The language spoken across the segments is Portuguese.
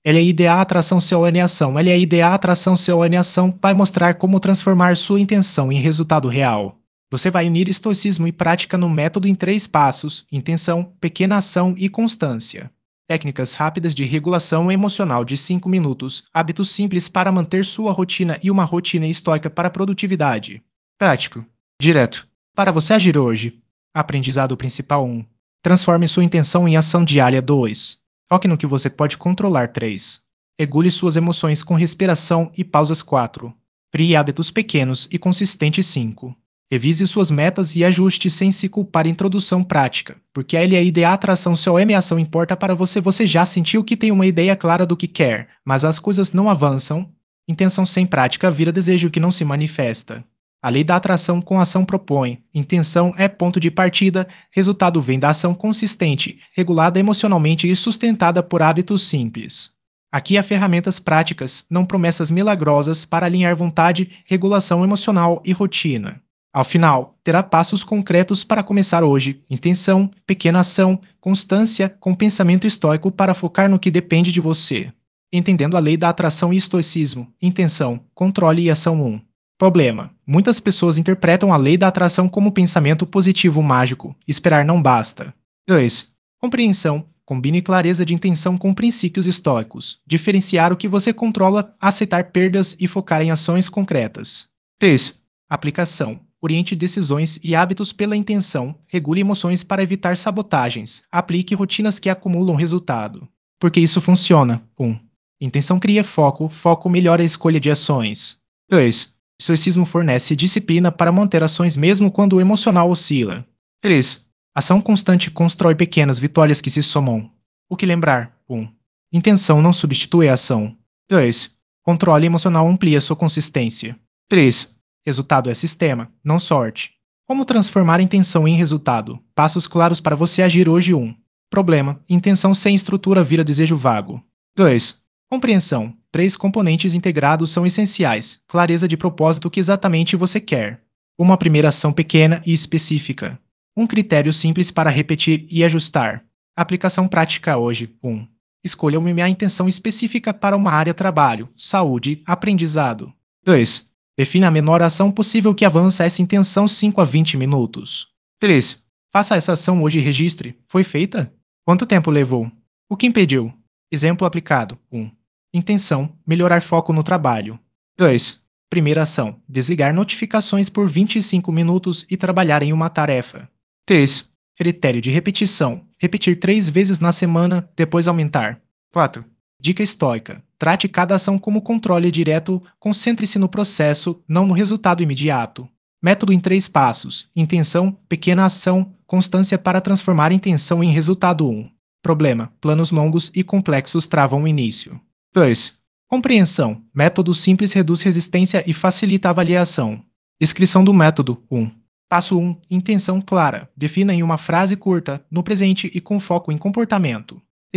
LIDA atração seu alinhação. LIDA atração seu alinhação vai mostrar como transformar sua intenção em resultado real. Você vai unir estoicismo e prática no método em 3 passos: intenção, pequena ação e constância. Técnicas rápidas de regulação emocional de 5 minutos, hábitos simples para manter sua rotina e uma rotina estoica para produtividade. Prático. Direto. Para você agir hoje. Aprendizado principal 1. Transforme sua intenção em ação diária 2. Foque no que você pode controlar 3. Regule suas emoções com respiração e pausas 4. Crie hábitos pequenos e consistentes 5. Revise suas metas e ajuste sem se culpar. Introdução prática, porque a LIDA atração seu ação importa para você. Você já sentiu que tem uma ideia clara do que quer, mas as coisas não avançam? Intenção sem prática vira desejo que não se manifesta. A lei da atração com ação propõe. Intenção é ponto de partida, resultado vem da ação consistente, regulada emocionalmente e sustentada por hábitos simples. Aqui há ferramentas práticas, não promessas milagrosas para alinhar vontade, regulação emocional e rotina. Ao final, terá passos concretos para começar hoje: intenção, pequena ação, constância, com pensamento estoico para focar no que depende de você. Entendendo a lei da atração e estoicismo. Intenção, controle e ação 1. Problema: muitas pessoas interpretam a lei da atração como pensamento positivo mágico. Esperar não basta. 2. Compreensão. Combine clareza de intenção com princípios estoicos. Diferenciar o que você controla, aceitar perdas e focar em ações concretas. 3. Aplicação. Oriente decisões e hábitos pela intenção. Regule emoções para evitar sabotagens. Aplique rotinas que acumulam resultado. Porque isso funciona. 1. Intenção cria foco. Foco melhora a escolha de ações. 2. Estoicismo fornece disciplina para manter ações mesmo quando o emocional oscila. 3. Ação constante constrói pequenas vitórias que se somam. O que lembrar? 1. Intenção não substitui a ação. 2. Controle emocional amplia sua consistência. 3. Resultado é sistema, não sorte. Como transformar intenção em resultado? Passos claros para você agir hoje. 1. Problema: intenção sem estrutura vira desejo vago. 2. Compreensão. 3 componentes integrados são essenciais. Clareza de propósito: o que exatamente você quer. Uma primeira ação pequena e específica. Um critério simples para repetir e ajustar. Aplicação prática hoje. 1. Escolha uma intenção específica para uma área: trabalho, saúde, aprendizado. 2. Defina a menor ação possível que avança essa intenção 5 a 20 minutos. 3. Faça essa ação hoje e registre. Foi feita? Quanto tempo levou? O que impediu? Exemplo aplicado. 1. Intenção: melhorar foco no trabalho. 2. Primeira ação: desligar notificações por 25 minutos e trabalhar em uma tarefa. 3. Critério de repetição: repetir 3 vezes na semana, depois aumentar. 4. Dica estoica: trate cada ação como controle direto, concentre-se no processo, não no resultado imediato. Método em 3 passos: intenção, pequena ação, constância para transformar intenção em resultado. 1. Problema: planos longos e complexos travam o início. 2. Compreensão: método simples reduz resistência e facilita a avaliação. Descrição do método. 1. Passo 1. Intenção clara. Defina em uma frase curta, no presente e com foco em comportamento.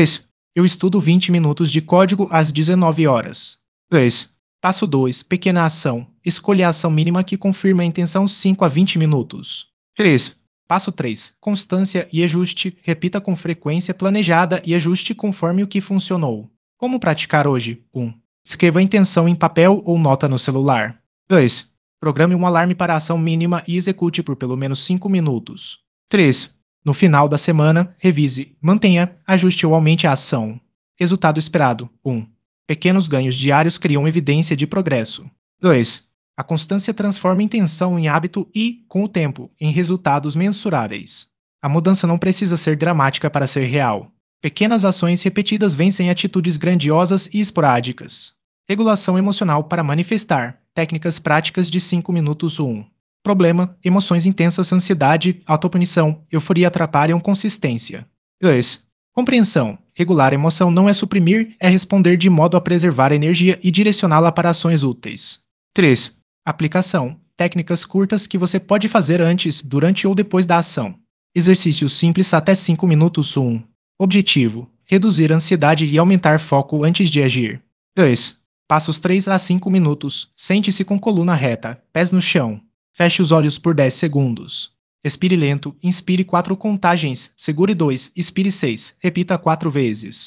Eu estudo 20 minutos de código às 19 horas. 2. Passo 2. Pequena ação. Escolha a ação mínima que confirma a intenção 5 a 20 minutos. 3. Passo 3. Constância e ajuste. Repita com frequência planejada e ajuste conforme o que funcionou. Como praticar hoje? 1. Escreva a intenção em papel ou nota no celular. 2. Programe um alarme para a ação mínima e execute por pelo menos 5 minutos. 3. No final da semana, revise, mantenha, ajuste ou aumente a ação. Resultado esperado. 1. Pequenos ganhos diários criam evidência de progresso. 2. A constância transforma intenção em hábito e, com o tempo, em resultados mensuráveis. A mudança não precisa ser dramática para ser real. Pequenas ações repetidas vencem atitudes grandiosas e esporádicas. Regulação emocional para manifestar. Técnicas práticas de 5 minutos. 1. Problema: emoções intensas, ansiedade, autopunição, euforia atrapalham consistência. 2. Compreensão: regular a emoção não é suprimir, é responder de modo a preservar a energia e direcioná-la para ações úteis. 3. Aplicação: técnicas curtas que você pode fazer antes, durante ou depois da ação. Exercícios simples até 5 minutos. 1. Objetivo: reduzir a ansiedade e aumentar foco antes de agir. 2. Passos 3 a 5 minutos. Sente-se com coluna reta, pés no chão. Feche os olhos por 10 segundos. Respire lento, inspire 4 contagens, segure 2, expire 6, repita 4 vezes.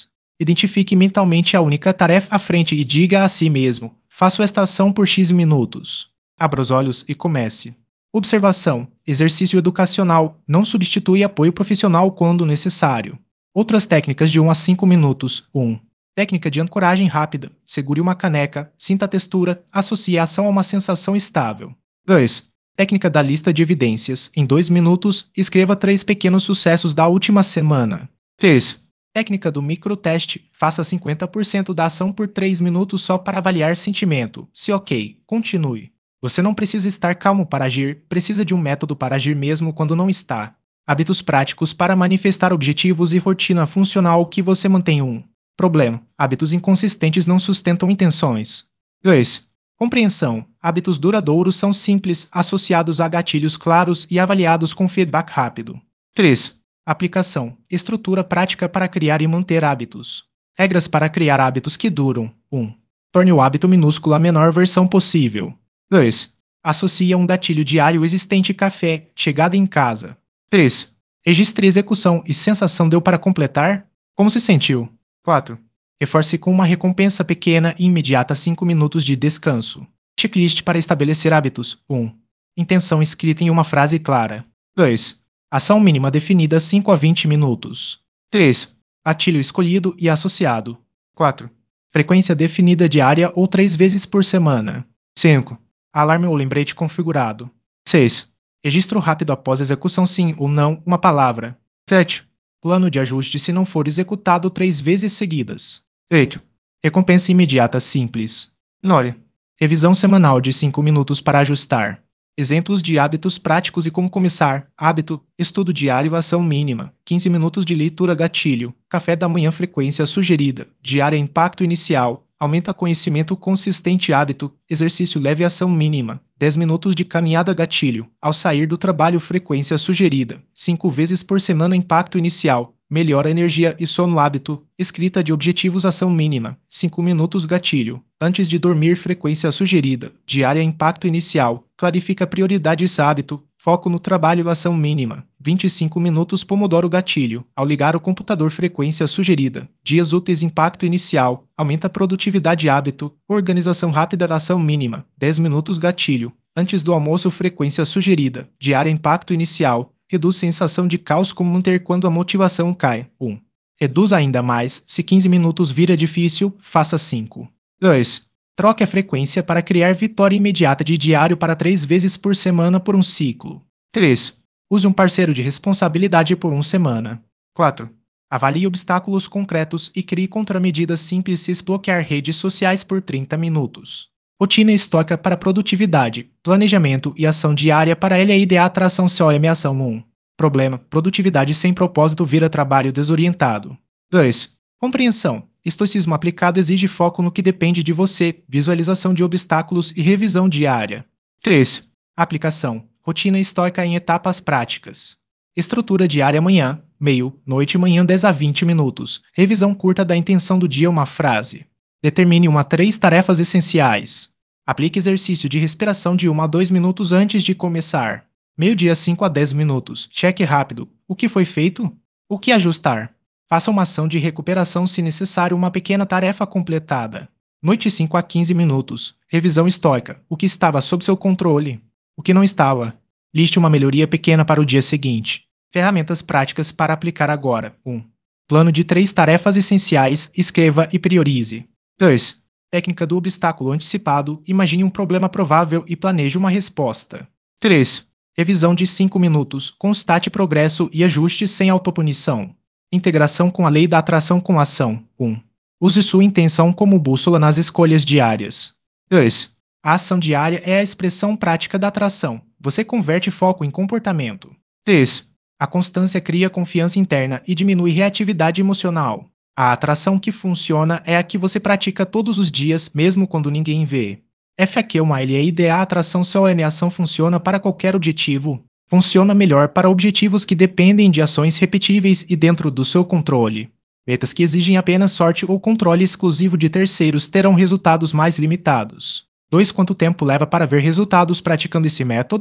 Identifique mentalmente a única tarefa à frente e diga a si mesmo: faço esta ação por X minutos. Abra os olhos e comece. Observação: exercício educacional não substitui apoio profissional quando necessário. Outras técnicas de 1 a 5 minutos. 1. Técnica de ancoragem rápida. Segure uma caneca, sinta a textura, associe a ação a uma sensação estável. 2. Técnica da lista de evidências. Em 2 minutos, escreva 3 pequenos sucessos da última semana. 3. Técnica do microteste. Faça 50% da ação por 3 minutos só para avaliar sentimento. Se ok, continue. Você não precisa estar calmo para agir, precisa de um método para agir mesmo quando não está. Hábitos práticos para manifestar objetivos e rotina funcional que você mantém. 1. Problema: hábitos inconsistentes não sustentam intenções. 2. Compreensão: hábitos duradouros são simples, associados a gatilhos claros e avaliados com feedback rápido. 3. Aplicação: estrutura prática para criar e manter hábitos. Regras para criar hábitos que duram. 1. Torne o hábito minúsculo a menor versão possível. 2. Associe a um gatilho diário existente: café, chegada em casa. 3. Registre execução e sensação: deu para completar? Como se sentiu? 4. Reforce com uma recompensa pequena e imediata: 5 minutos de descanso. Checklist para estabelecer hábitos. 1. Intenção escrita em uma frase clara. 2. Ação mínima definida: 5 a 20 minutos. 3. Gatilho escolhido e associado. 4. Frequência definida: diária ou 3 vezes por semana. 5. Alarme ou lembrete configurado. 6. Registro rápido após execução: sim ou não, uma palavra. 7. Plano de ajuste se não for executado 3 vezes seguidas. 8. Recompensa imediata simples. 9. Revisão semanal de 5 minutos para ajustar. Exemplos de hábitos práticos e como começar. Hábito: estudo diário, ação mínima. 15 minutos de leitura, gatilho. Café da manhã, frequência sugerida. Diária, impacto inicial. Aumenta conhecimento consistente. Hábito: exercício leve, ação mínima. 10 minutos de caminhada, gatilho. Ao sair do trabalho, frequência sugerida. 5 vezes por semana, impacto inicial. Melhora energia e sono. Hábito: escrita de objetivos, ação mínima. 5 minutos, gatilho. Antes de dormir, frequência sugerida. Diária, impacto inicial. Clarifica prioridades. Hábito: foco no trabalho, ação mínima. 25 minutos, Pomodoro, gatilho. Ao ligar o computador, frequência sugerida. Dias úteis, impacto inicial. Aumenta a produtividade. Hábito: organização rápida, ação mínima. 10 minutos, gatilho. Antes do almoço, frequência sugerida. Diária, impacto inicial. Reduz sensação de caos, como manter quando a motivação cai. 1. Reduz ainda mais: se 15 minutos vira difícil, faça 5. 2. Troque a frequência para criar vitória imediata de diário para 3 vezes por semana por um ciclo. 3. Use um parceiro de responsabilidade por 1 semana. 4. Avalie obstáculos concretos e crie contramedidas simples. Bloquear redes sociais por 30 minutos. Rotina estoca para produtividade, planejamento e ação diária para LEIDA atração COM. Ação 1. Problema: produtividade sem propósito vira trabalho desorientado. 2. Compreensão: estoicismo aplicado exige foco no que depende de você, visualização de obstáculos e revisão diária. 3. Aplicação: rotina estoica em etapas práticas. Estrutura diária: manhã, meio, noite, manhã 10 a 20 minutos. Revisão curta da intenção do dia, uma frase. Determine 1 a 3 tarefas essenciais. Aplique exercício de respiração de 1 a 2 minutos antes de começar. Meio-dia 5 a 10 minutos. Cheque rápido: o que foi feito? O que ajustar? Faça uma ação de recuperação se necessário, uma pequena tarefa completada. Noite 5 a 15 minutos. Revisão estoica: o que estava sob seu controle? O que não estava? Liste uma melhoria pequena para o dia seguinte. Ferramentas práticas para aplicar agora. 1. Plano de 3 tarefas essenciais. Escreva e priorize. 2. Técnica do obstáculo antecipado. Imagine um problema provável e planeje uma resposta. 3. Revisão de 5 minutos. Constate progresso e ajustes sem autopunição. Integração com a lei da atração com ação. 1. Use sua intenção como bússola nas escolhas diárias. 2. A ação diária é a expressão prática da atração. Você converte foco em comportamento. 3. A constância cria confiança interna e diminui reatividade emocional. A atração que funciona é a que você pratica todos os dias, mesmo quando ninguém vê. FAQ: uma LEIDA atração CON. Ação funciona para qualquer objetivo. Funciona melhor para objetivos que dependem de ações repetíveis e dentro do seu controle. Metas que exigem apenas sorte ou controle exclusivo de terceiros terão resultados mais limitados. 2. Quanto tempo leva para ver resultados praticando esse método?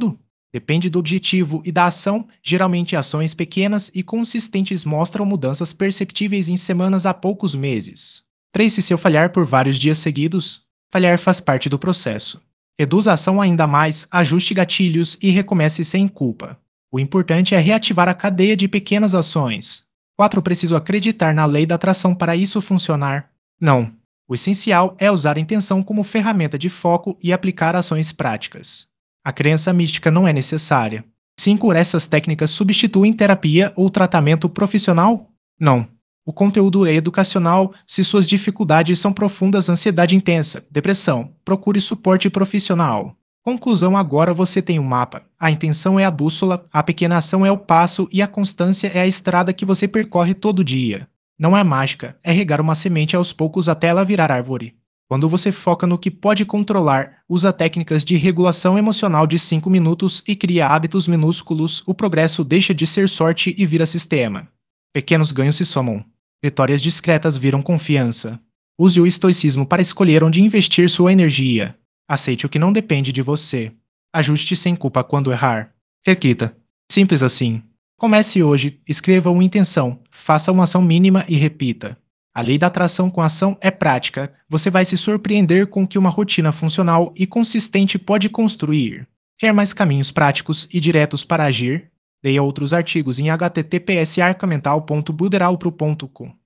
Depende do objetivo e da ação, geralmente ações pequenas e consistentes mostram mudanças perceptíveis em semanas a poucos meses. 3. Se eu falhar por vários dias seguidos, falhar faz parte do processo. Reduza a ação ainda mais, ajuste gatilhos e recomece sem culpa. O importante é reativar a cadeia de pequenas ações. 4. Preciso acreditar na lei da atração para isso funcionar? Não. O essencial é usar a intenção como ferramenta de foco e aplicar ações práticas. A crença mística não é necessária. 5. Essas técnicas substituem terapia ou tratamento profissional? Não. O conteúdo é educacional. Se suas dificuldades são profundas, ansiedade intensa, depressão, procure suporte profissional. Conclusão: agora você tem um mapa. A intenção é a bússola, a pequena ação é o passo e a constância é a estrada que você percorre todo dia. Não é mágica, é regar uma semente aos poucos até ela virar árvore. Quando você foca no que pode controlar, usa técnicas de regulação emocional de 5 minutos e cria hábitos minúsculos, o progresso deixa de ser sorte e vira sistema. Pequenos ganhos se somam. Vitórias discretas viram confiança. Use o estoicismo para escolher onde investir sua energia. Aceite o que não depende de você. Ajuste sem culpa quando errar. Repita. Simples assim. Comece hoje, escreva uma intenção, faça uma ação mínima e repita. A lei da atração com ação é prática. Você vai se surpreender com o que uma rotina funcional e consistente pode construir. Quer mais caminhos práticos e diretos para agir? Leia outros artigos em https arcamental.buderalpro.com.